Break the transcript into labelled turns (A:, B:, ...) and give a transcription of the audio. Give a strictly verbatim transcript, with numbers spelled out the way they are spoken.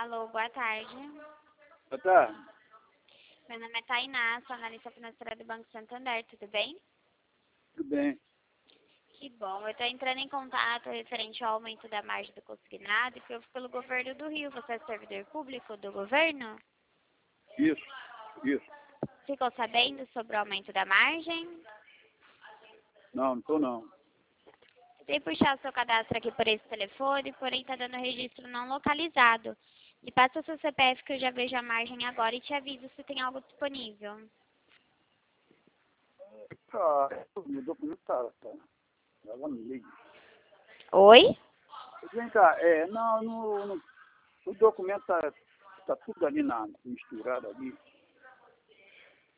A: Alô, boa tarde.
B: Boa tarde.
A: Meu nome é Tainá, sou analista financeira do Banco Santander, tudo bem?
B: Tudo bem.
A: Que bom, eu estou entrando em contato referente ao aumento da margem do consignado que houve pelo governo do Rio. Você é servidor público do governo?
B: Isso, isso.
A: Ficou sabendo sobre o aumento da margem?
B: Não, não estou não.
A: Tentei puxar o seu cadastro aqui por esse telefone, porém está dando registro não localizado. Me passa o seu C P F que eu já vejo a margem agora e te aviso se tem algo disponível.
B: Ah, o documento tá, tá. Ela me liga.
A: Oi?
B: Vem cá, é, não, no, no, o documento tá, tá tudo ali na, misturado ali.